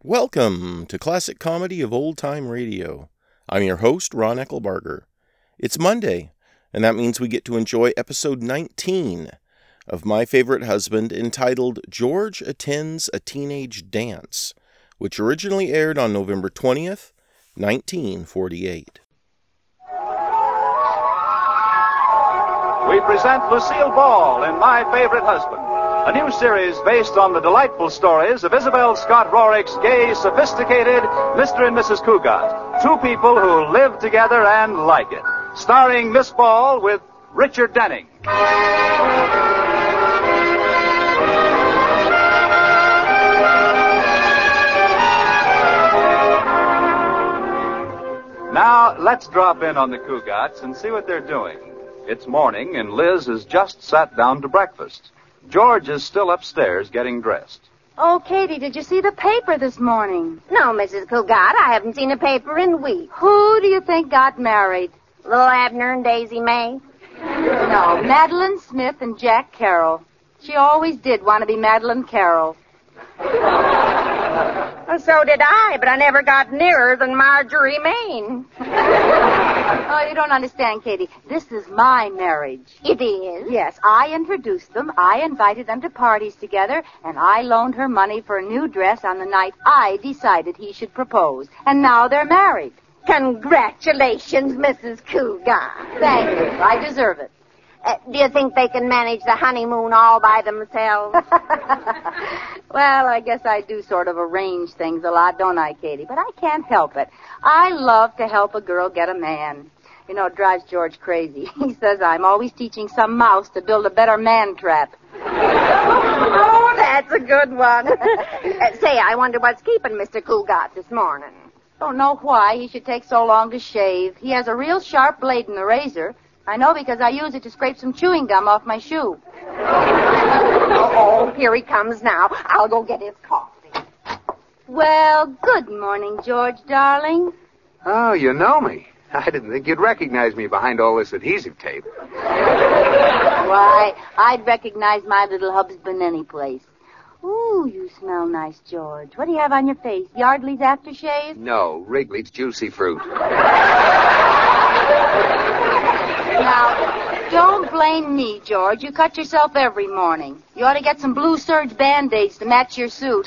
Welcome to Classic Comedy of Old Time Radio. I'm your host, Ron Eckelbarger. It's Monday, and that means we get to enjoy episode 19 of My Favorite Husband, entitled George Attends a Teenage Dance, which originally aired on November 20th, 1948. We present Lucille Ball in My Favorite Husband, a new series based on the delightful stories of Isabel Scott Rorick's gay, sophisticated Mr. and Mrs. Cougat, two people who live together and like it. Starring Miss Ball with Richard Denning. Now, let's drop in on the Cougats and see what they're doing. It's morning, and Liz has just sat down to breakfast. George is still upstairs getting dressed. Oh, Katie, did you see the paper this morning? No, Mrs. Cougat, I haven't seen a paper in weeks. Who do you think got married? Little Abner and Daisy May? No, Madeline Smith and Jack Carroll. She always did want to be Madeline Carroll. Well, so did I, but I never got nearer than Marjorie Main. Oh, you don't understand, Katie. This is my marriage. It is? Yes, I introduced them, I invited them to parties together, and I loaned her money for a new dress on the night I decided he should propose. And now they're married. Congratulations, Mrs. Cougat. Thank you. I deserve it. Do you think they can manage the honeymoon all by themselves? Well, I guess I do sort of arrange things a lot, don't I, Katie? But I can't help it. I love to help a girl get a man. You know, it drives George crazy. He says I'm always teaching some mouse to build a better man trap. Oh, that's a good one. Say, I wonder what's keeping Mr. Cougat this morning. Don't know why he should take so long to shave. He has a real sharp blade in the razor. I know because I use it to scrape some chewing gum off my shoe. Oh, here he comes now. I'll go get his coffee. Well, good morning, George, darling. Oh, you know me. I didn't think you'd recognize me behind all this adhesive tape. Why, I'd recognize my little husband any place. Ooh, you smell nice, George. What do you have on your face? Yardley's aftershave? No, Wrigley's Juicy Fruit. Now, don't blame me, George. You cut yourself every morning. You ought to get some blue serge Band-Aids to match your suit.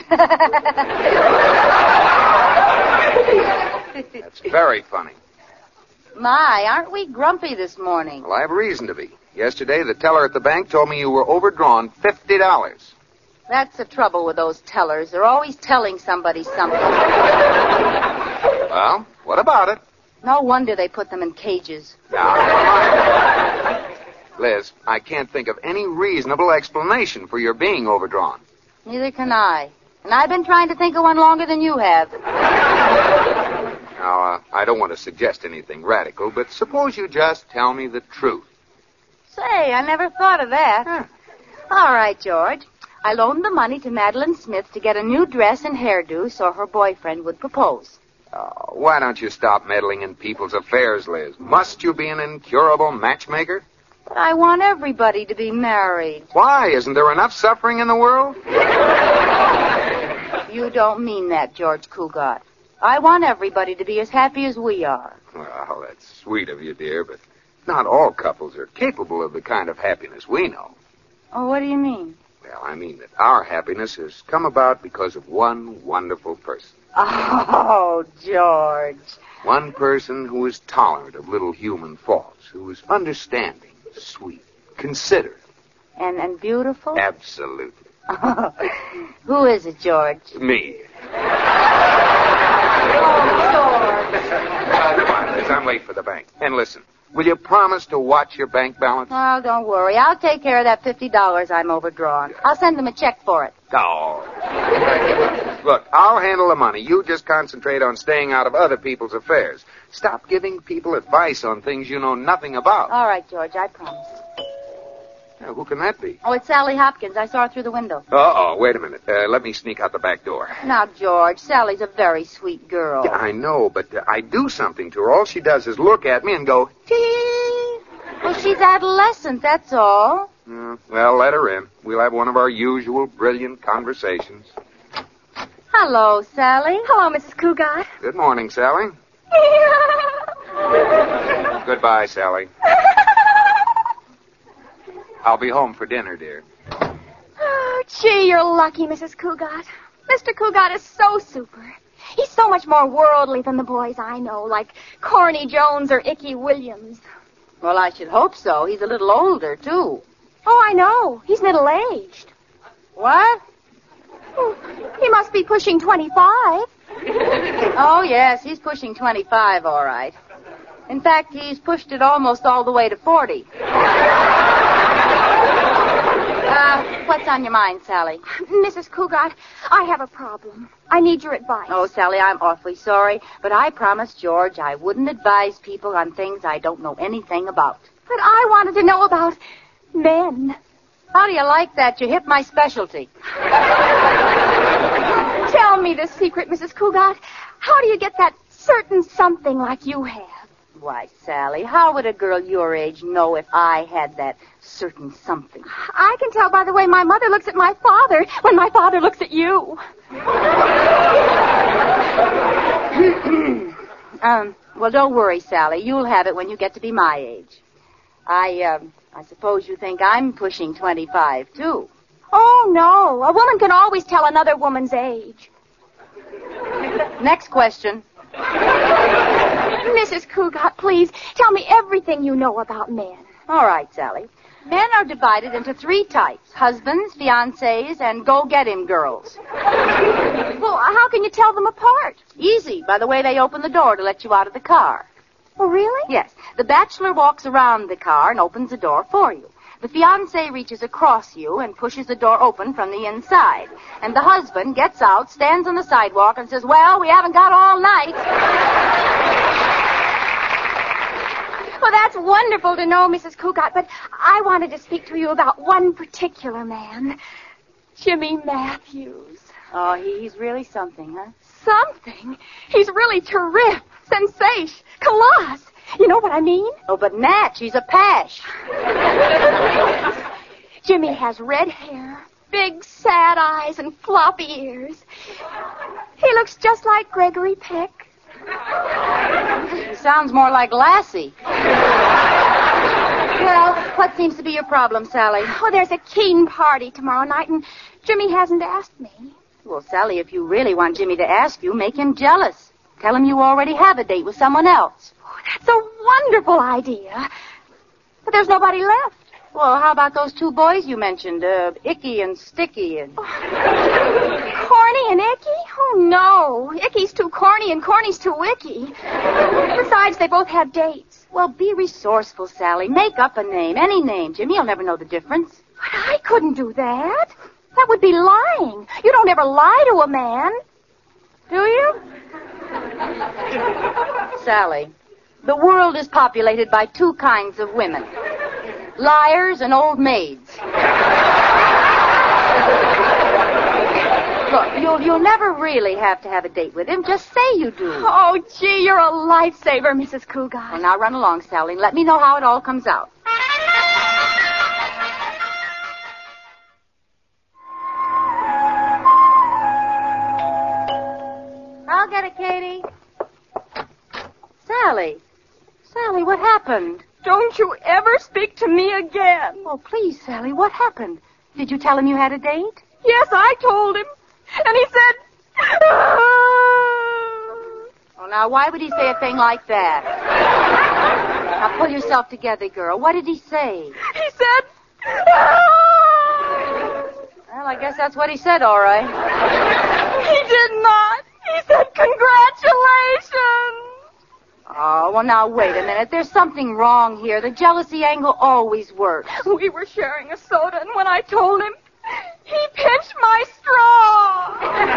That's very funny. My, aren't we grumpy this morning? Well, I have reason to be. Yesterday, the teller at the bank told me you were overdrawn $50. That's the trouble with those tellers. They're always telling somebody something. Well, what about it? No wonder they put them in cages. Now, come on. Liz, I can't think of any reasonable explanation for your being overdrawn. Neither can I. And I've been trying to think of one longer than you have. Now, I don't want to suggest anything radical, but suppose you just tell me the truth. Say, I never thought of that. Huh. All right, George. I loaned the money to Madeline Smith to get a new dress and hairdo so her boyfriend would propose. Oh, why don't you stop meddling in people's affairs, Liz? Must you be an incurable matchmaker? But I want everybody to be married. Why? Isn't there enough suffering in the world? You don't mean that, George Cougat. I want everybody to be as happy as we are. Well, that's sweet of you, dear, but not all couples are capable of the kind of happiness we know. Oh, what do you mean? Well, I mean that our happiness has come about because of one wonderful person. Oh, George. One person who is tolerant of little human faults, who is understanding, sweet, considerate. And beautiful? Absolutely. Who is it, George? Me. Oh, George. Come on, Liz, I'm late for the bank. And listen, will you promise to watch your bank balance? Oh, don't worry. I'll take care of that $50 I'm overdrawn. I'll send them a check for it. Oh. Look, I'll handle the money. You just concentrate on staying out of other people's affairs. Stop giving people advice on things you know nothing about. All right, George, I promise. Now, who can that be? Oh, it's Sally Hopkins. I saw her through the window. Uh-oh, wait a minute. Let me sneak out the back door. Now, George, Sally's a very sweet girl. Yeah, I know, but I do something to her. All she does is look at me and go, tee. Well, she's adolescent, that's all. Well, let her in. We'll have one of our usual brilliant conversations. Hello, Sally. Hello, Mrs. Cougat. Good morning, Sally. Goodbye, Sally. I'll be home for dinner, dear. Oh, gee, you're lucky, Mrs. Cougat. Mr. Cougat is so super. He's so much more worldly than the boys I know, like Corny Jones or Icky Williams. Well, I should hope so. He's a little older, too. Oh, I know. He's middle-aged. What? He must be pushing 25. Oh, yes, he's pushing 25, all right. In fact, he's pushed it almost all the way to 40. What's on your mind, Sally? Mrs. Cougat, I have a problem. I need your advice. Oh, Sally, I'm awfully sorry, but I promised George I wouldn't advise people on things I don't know anything about. But I wanted to know about men. How do you like that? You hit my specialty. Tell me the secret, Mrs. Cougat. How do you get that certain something like you have? Why, Sally, how would a girl your age know if I had that certain something? I can tell by the way my mother looks at my father when my father looks at you. Well, don't worry, Sally. You'll have it when you get to be my age. I suppose you think I'm pushing 25, too. Oh, no. A woman can always tell another woman's age. Next question. Mrs. Cougat, please, tell me everything you know about men. All right, Sally. Men are divided into 3 types: husbands, fiancés, and go-get-him girls. Well, how can you tell them apart? Easy, by the way they open the door to let you out of the car. Oh, really? Yes. The bachelor walks around the car and opens the door for you. The fiancé reaches across you and pushes the door open from the inside. And the husband gets out, stands on the sidewalk, and says, "Well, we haven't got all night." Well, that's wonderful to know, Mrs. Cougat, but I wanted to speak to you about one particular man. Jimmy Matthews. Oh, he's really something, huh? Something? He's really terrific, sensation, coloss. You know what I mean? Oh, but Natch, he's a pash. Jimmy has red hair, big sad eyes, and floppy ears. He looks just like Gregory Peck. He sounds more like Lassie. Well, what seems to be your problem, Sally? Oh, there's a keen party tomorrow night, and Jimmy hasn't asked me. Well, Sally, if you really want Jimmy to ask you, make him jealous. Tell him you already have a date with someone else. Oh, that's a wonderful idea. But there's nobody left. Well, how about those 2 boys you mentioned, Icky and Sticky? And... Corny and Icky? Oh, no. Icky's too corny and Corny's too icky. Besides, they both have dates. Well, be resourceful, Sally. Make up a name, any name. Jimmy will never know the difference. But I couldn't do that. That would be lying. You don't ever lie to a man. Do you? Sally, the world is populated by 2 kinds of women. Liars and old maids. Look, you'll never really have to have a date with him. Just say you do. Oh, gee, you're a lifesaver, Mrs. Cougat. Well, now run along, Sally, and let me know how it all comes out. I'll get it, Katie. Sally, what happened? Don't you ever speak to me again. Oh, please, Sally, what happened? Did you tell him you had a date? Yes, I told him. And he said... Oh, now, why would he say a thing like that? Now, pull yourself together, girl. What did he say? He said... Well, I guess that's what he said, all right. He did not. He said, "Congratulations." Oh, well, now, wait a minute. There's something wrong here. The jealousy angle always works. We were sharing a soda, and when I told him, he pinched my straw.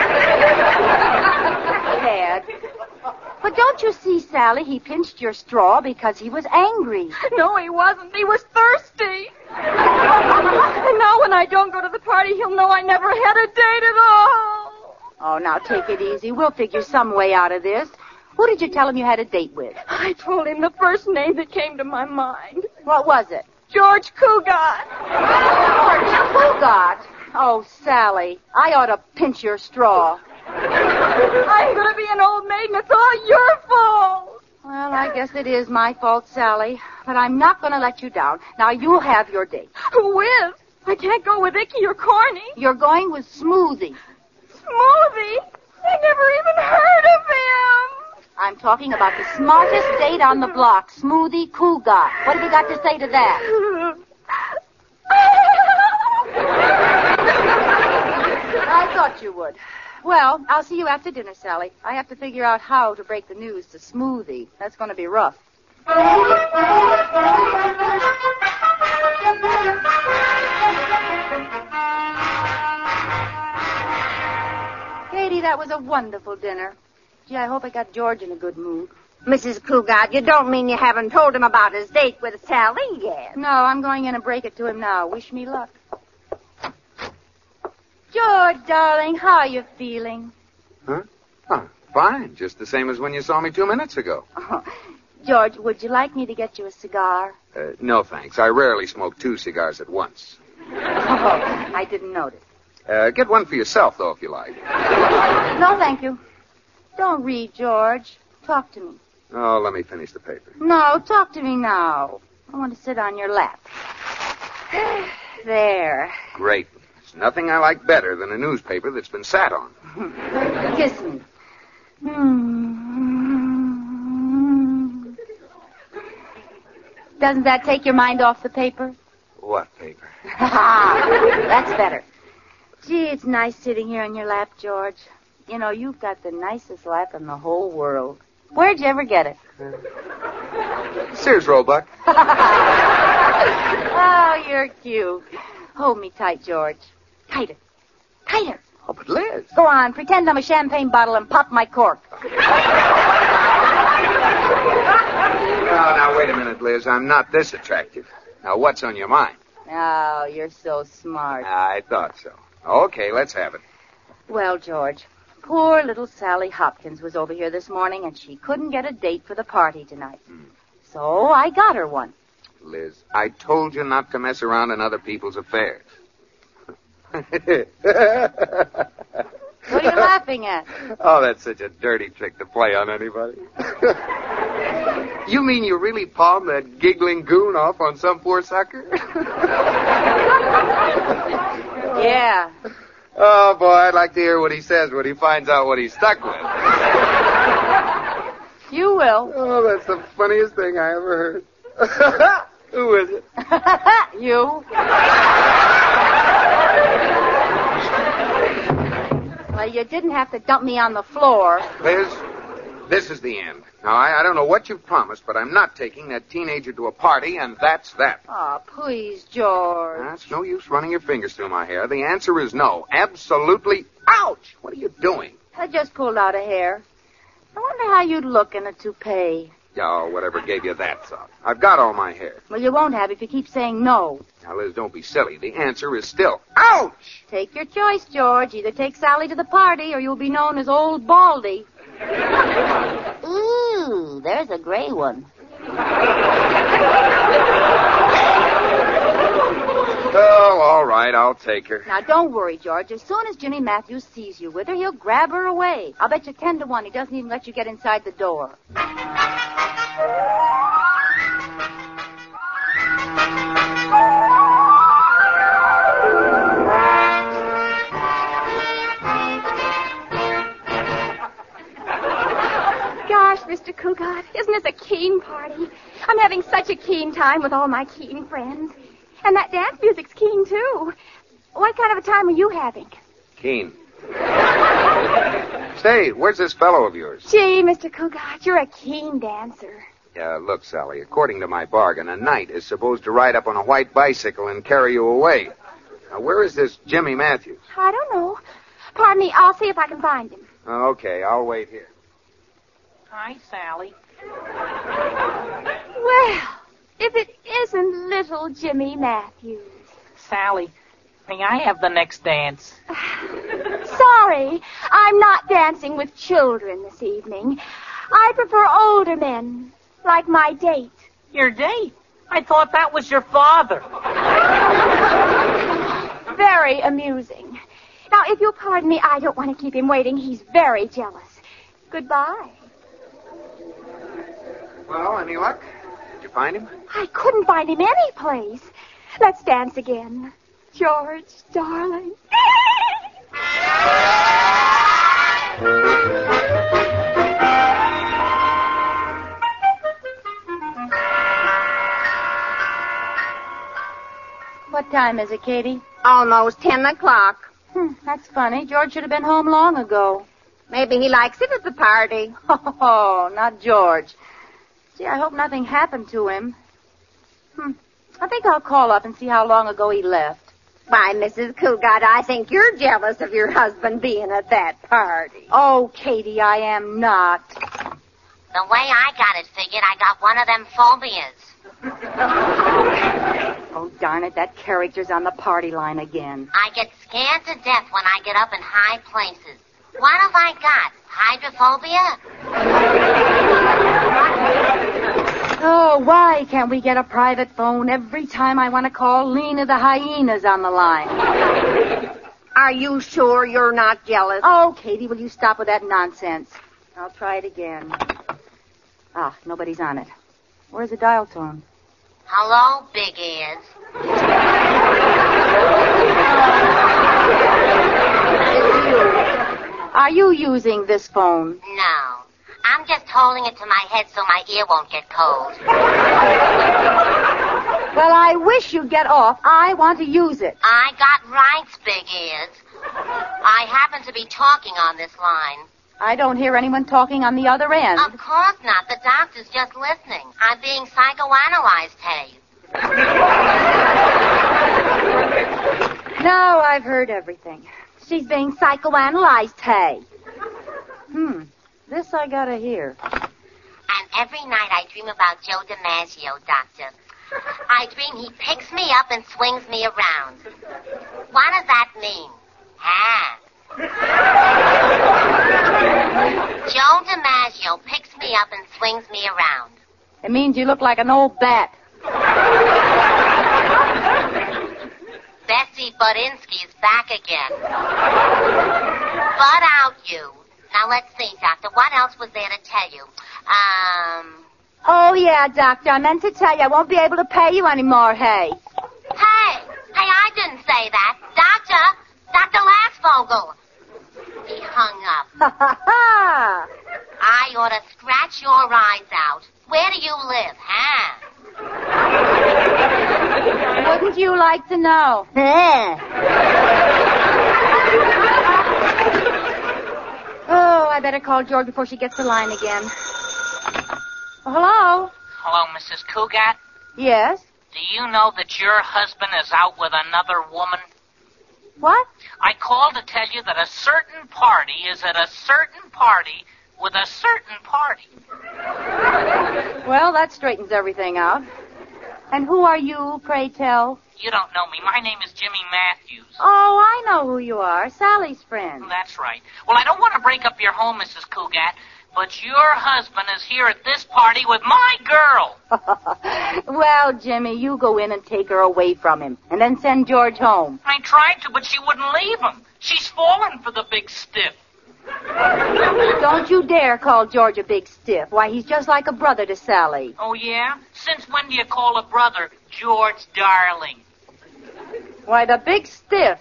Dad. But don't you see, Sally, he pinched your straw because he was angry. No, he wasn't. He was thirsty. And now when I don't go to the party, he'll know I never had a date at all. Oh, now, take it easy. We'll figure some way out of this. Who did you tell him you had a date with? I told him the first name that came to my mind. What was it? George Cougat. George Cougat? Oh, Sally, I ought to pinch your straw. I'm going to be an old maid, and it's all your fault. Well, I guess it is my fault, Sally. But I'm not going to let you down. Now, you'll have your date. Who is? I can't go with Icky or Corny. You're going with Smoothie. Smoothie? I never even heard of him. I'm talking about the smartest date on the block, Smoothie Cougar. What have you got to say to that? I thought you would. Well, I'll see you after dinner, Sally. I have to figure out how to break the news to Smoothie. That's going to be rough. Katie, that was a wonderful dinner. Gee, I hope I got George in a good mood. Mrs. Cougar, you don't mean you haven't told him about his date with Sally yet? No, I'm going in and break it to him now. Wish me luck. George, darling, how are you feeling? Huh? Oh, fine. Just the same as when you saw me 2 minutes ago. Oh, George, would you like me to get you a cigar? No, thanks. I rarely smoke 2 cigars at once. Oh, I didn't notice. Get one for yourself, though, if you like. No, thank you. Don't read, George. Talk to me. Oh, let me finish the paper. No, talk to me now. I want to sit on your lap. There. Great. There's nothing I like better than a newspaper that's been sat on. Kiss me. Doesn't that take your mind off the paper? What paper? That's better. Gee, it's nice sitting here on your lap, George. You know, you've got the nicest lap in the whole world. Where'd you ever get it? Sears Roebuck. Oh, you're cute. Hold me tight, George. Tighter. Tighter. Oh, but Liz. Go on, pretend I'm a champagne bottle and pop my cork. Now, wait a minute, Liz. I'm not this attractive. Now, what's on your mind? Oh, you're so smart. I thought so. Okay, let's have it. Well, George, poor little Sally Hopkins was over here this morning, and she couldn't get a date for the party tonight. So I got her one. Liz, I told you not to mess around in other people's affairs. What are you laughing at? Oh, that's such a dirty trick to play on anybody. You mean you really palmed that giggling goon off on some poor sucker? Yeah. Oh, boy, I'd like to hear what he says when he finds out what he's stuck with. You will. Oh, that's the funniest thing I ever heard. Who is it? You. Well, you didn't have to dump me on the floor. Liz, this is the end. Now, I don't know what you've promised, but I'm not taking that teenager to a party, and that's that. Oh, please, George. It's no use running your fingers through my hair. The answer is no. Absolutely. Ouch! What are you doing? I just pulled out a hair. I wonder how you'd look in a toupee. Oh, whatever gave you that thought. I've got all my hair. Well, you won't have if you keep saying no. Now, Liz, don't be silly. The answer is still ouch! Take your choice, George. Either take Sally to the party or you'll be known as Old Baldy. Ooh, there's a gray one. Oh, all right, I'll take her. Now, don't worry, George. As soon as Jimmy Matthews sees you with her, he'll grab her away. I'll bet you 10 to 1 he doesn't even let you get inside the door. Gosh, Mr. Cougar, isn't this a keen party? I'm having such a keen time with all my keen friends. And that dance music's keen, too. What kind of a time are you having? Keen. Say, where's this fellow of yours? Gee, Mr. Cougar, you're a keen dancer. Yeah, look, Sally, according to my bargain, a knight is supposed to ride up on a white bicycle and carry you away. Now, where is this Jimmy Matthews? I don't know. Pardon me, I'll see if I can find him. Okay, I'll wait here. Hi, Sally. Well, if it isn't little Jimmy Matthews. Sally, may I have the next dance? Sorry, I'm not dancing with children this evening. I prefer older men, like my date. Your date? I thought that was your father. Very amusing. Now, if you'll pardon me, I don't want to keep him waiting. He's very jealous. Goodbye. Well, any luck? Did you find him? I couldn't find him any place. Let's dance again. George, darling. What time is it, Katie? Almost 10 o'clock. That's funny. George should have been home long ago. Maybe he likes it at the party. Oh, not George. Gee, I hope nothing happened to him. I think I'll call up and see how long ago he left. Why, Mrs. Cougat, I think you're jealous of your husband being at that party. Oh, Katie, I am not. The way I got it figured, I got one of them phobias. Oh, darn it, that character's on the party line again. I get scared to death when I get up in high places. What have I got? Hydrophobia? Oh, why can't we get a private phone every time I want to call Lena the hyena's on the line? Are you sure you're not jealous? Oh, Katie, will you stop with that nonsense? I'll try it again. Nobody's on it. Where's the dial tone? Hello, big ears. It's you. Are you using this phone? No. I'm just holding it to my head so my ear won't get cold. Well, I wish you'd get off. I want to use it. I got rights, big ears. I happen to be talking on this line. I don't hear anyone talking on the other end. Of course not. The doctor's just listening. I'm being psychoanalyzed, hey. No, I've heard everything. She's being psychoanalyzed, hey. This I gotta hear. And every night I dream about Joe DiMaggio, Doctor. I dream he picks me up and swings me around. What does that mean? Joe DiMaggio picks me up and swings me around. It means you look like an old bat. Bessie Budinsky is back again. Bud out, you. Now, let's see, Doctor. What else was there to tell you? Oh, yeah, Doctor. I meant to tell you I won't be able to pay you anymore, hey. Hey, I didn't say that. Dr. Lassvogel. He hung up. Ha, ha, ha. I ought to scratch your eyes out. Where do you live, huh? Wouldn't you like to know? Oh, I better call George before she gets the line again. Hello? Hello, Mrs. Cougat? Yes? Do you know that your husband is out with another woman? What? I called to tell you that a certain party is at a certain party with a certain party. Well, that straightens everything out. And who are you, pray tell? You don't know me. My name is Jimmy Matthews. Oh, I know who you are. Sally's friend. That's right. Well, I don't want to break up your home, Mrs. Cougat, but your husband is here at this party with my girl. Well, Jimmy, you go in and take her away from him, and then send George home. I tried to, but she wouldn't leave him. She's fallen for the big stiff. Don't you dare call George a big stiff. Why, he's just like a brother to Sally. Oh, yeah? Since when do you call a brother George Darling? Why, the big stiff.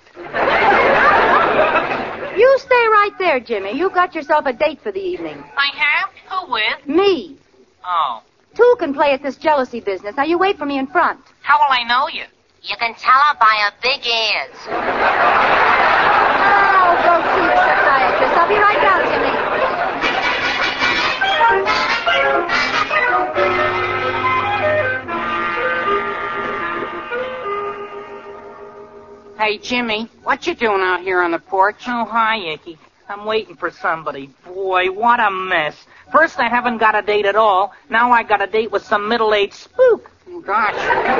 You stay right there, Jimmy. You got yourself a date for the evening. I have? Who with? Me. Oh. Two can play at this jealousy business. Now, you wait for me in front. How will I know you? You can tell her by her big ears. Oh, go see the psychiatrist. I'll be right down, Jimmy. Hey, Jimmy, what you doing out here on the porch? Oh, hi, Icky. I'm waiting for somebody. Boy, what a mess. First, I haven't got a date at all. Now I got a date with some middle-aged spook. Oh, gosh.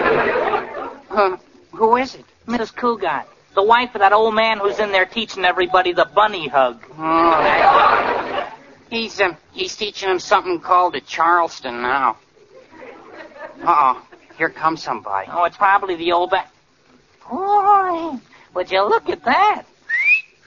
Who is it? Mrs. Cougat, the wife of that old man who's in there teaching everybody the bunny hug. Oh, he's teaching them something called the Charleston now. Uh-oh, here comes somebody. Oh, it's probably the old Boy, would you look at that?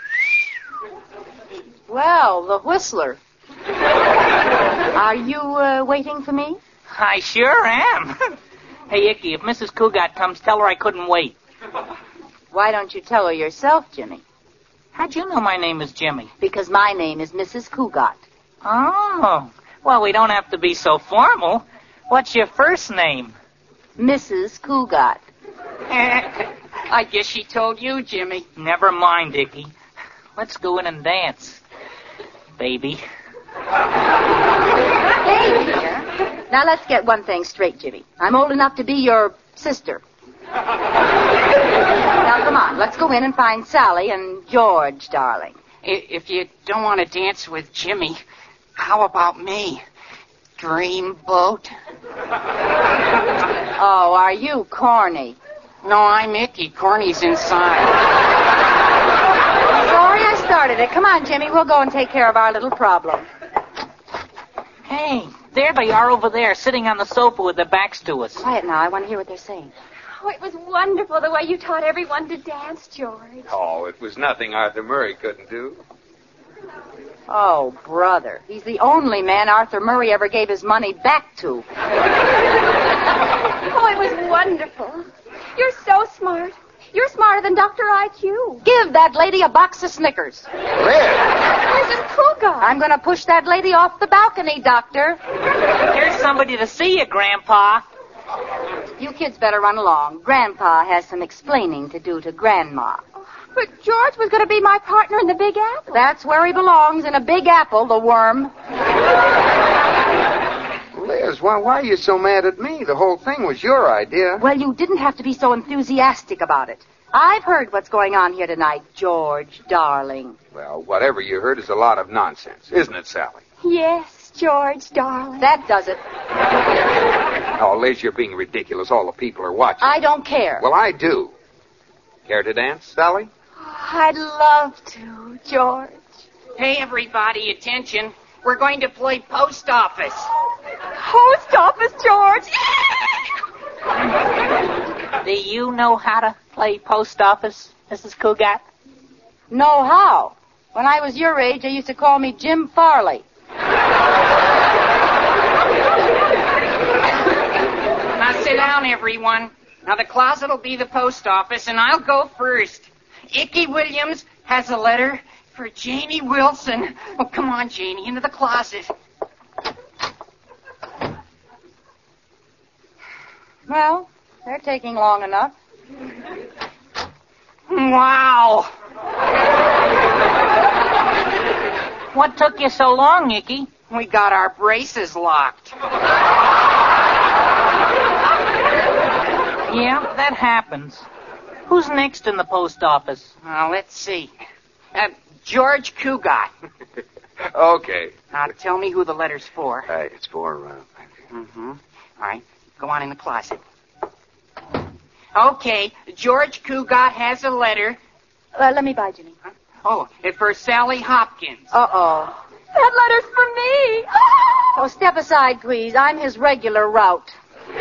Well, the Whistler. Are you waiting for me? I sure am. Hey, Icky, if Mrs. Cougat comes, tell her I couldn't wait. Why don't you tell her yourself, Jimmy? How'd you know my name is Jimmy? Because my name is Mrs. Cougat. Oh, well, we don't have to be so formal. What's your first name? Mrs. Cougat. I guess she told you, Jimmy. Never mind, Icky. Let's go in and dance, baby. Hey, dear. Now, let's get one thing straight, Jimmy. I'm old enough to be your sister. Now, come on. Let's go in and find Sally and George, darling. If you don't want to dance with Jimmy, how about me? Dreamboat? Oh, are you corny? No, I'm Icky. Corny's inside. Sorry I started it. Come on, Jimmy. We'll go and take care of our little problem. Hey, there they are over there, sitting on the sofa with their backs to us. Quiet now. I want to hear what they're saying. Oh, it was wonderful the way you taught everyone to dance, George. Oh, it was nothing Arthur Murray couldn't do. Oh, brother. He's the only man Arthur Murray ever gave his money back to. Oh, it was wonderful. You're so smart. You're smarter than Dr. IQ. Give that lady a box of Snickers. Liz! Mrs. Cougat. I'm going to push that lady off the balcony, Doctor. Here's somebody to see you, Grandpa. You kids better run along. Grandpa has some explaining to do to Grandma. But George was going to be my partner in the Big Apple. That's where he belongs, in a big apple, the worm. Liz, why are you so mad at me? The whole thing was your idea. Well, you didn't have to be so enthusiastic about it. I've heard what's going on here tonight, George, darling. Well, whatever you heard is a lot of nonsense, isn't it, Sally? Yes, George, darling. That does it. Oh, Liz, you're being ridiculous. All the people are watching. I don't care. Well, I do. Care to dance, Sally? I'd love to, George. Hey, everybody, attention. We're going to play post office. Post office, George. Do you know how to play post office, Mrs. Cougat? Know how? When I was your age, they used to call me Jim Farley. Now sit down, everyone. Now the closet will be the post office, and I'll go first. Icky Williams has a letter for Janie Wilson. Oh, come on, Janie, into the closet. Well, they're taking long enough. Wow. What took you so long, Icky? We got our braces locked. Yeah, that happens. Who's next in the post office? Let's see. George Cougat. Okay. Now, tell me who the letter's for. It's for, Mm-hmm. All right. Go on in the closet. Okay. George Cougat has a letter. Let me buy Jimmy. Oh, it's for Sally Hopkins. Uh-oh. That letter's for me. Oh, step aside, please. I'm his regular route.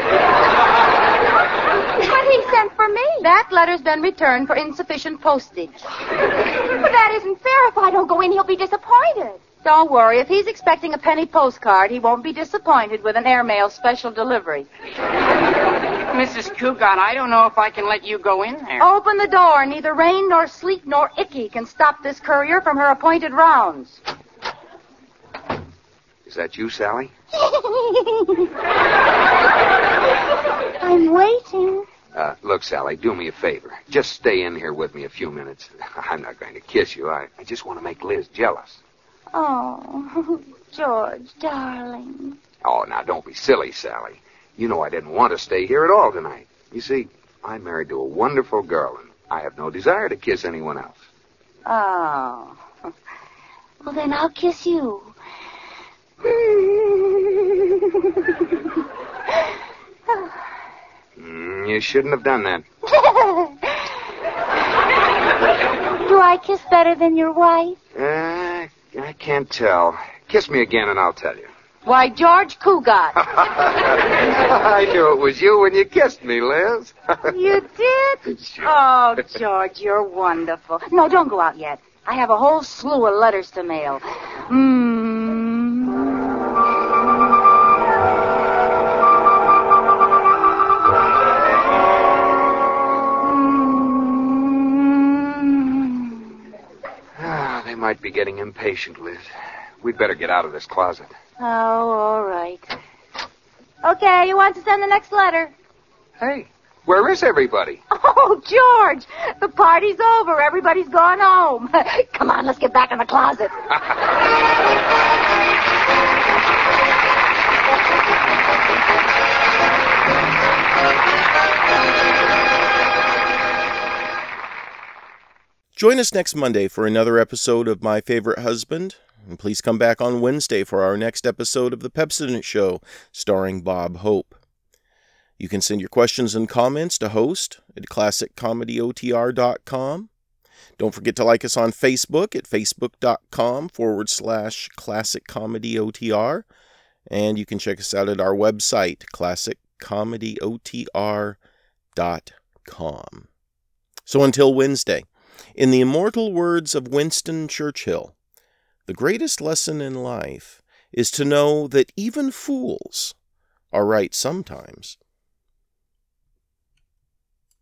But he sent for me. That letter's been returned for insufficient postage. But that isn't fair. If I don't go in, he'll be disappointed. Don't worry. If he's expecting a penny postcard, he won't be disappointed with an airmail special delivery. Mrs. Cougat, I don't know if I can let you go in there. Open the door. Neither rain nor sleet nor Icky can stop this courier from her appointed rounds. Is that you, Sally? I'm waiting. Look, Sally, do me a favor. Just stay in here with me a few minutes. I'm not going to kiss you. I just want to make Liz jealous. Oh, George, darling. Oh, now, don't be silly, Sally. You know I didn't want to stay here at all tonight. You see, I'm married to a wonderful girl, and I have no desire to kiss anyone else. Oh. Well, then I'll kiss you. You shouldn't have done that. Do I kiss better than your wife? I can't tell. Kiss me again, and I'll tell you. Why, George Cougat. I knew it was you when you kissed me, Liz. You did? Sure. Oh, George, you're wonderful. No, don't go out yet. I have a whole slew of letters to mail. They might be getting impatient, Liz. We'd better get out of this closet. Oh, all right. Okay, you want to send the next letter? Hey, where is everybody? Oh, George, the party's over. Everybody's gone home. Come on, let's get back in the closet. Join us next Monday for another episode of My Favorite Husband. And please come back on Wednesday for our next episode of The Pepsodent Show, starring Bob Hope. You can send your questions and comments to host at classiccomedyotr.com. Don't forget to like us on Facebook at facebook.com/classiccomedyotr. And you can check us out at our website, classiccomedyotr.com. So until Wednesday, in the immortal words of Winston Churchill, the greatest lesson in life is to know that even fools are right sometimes.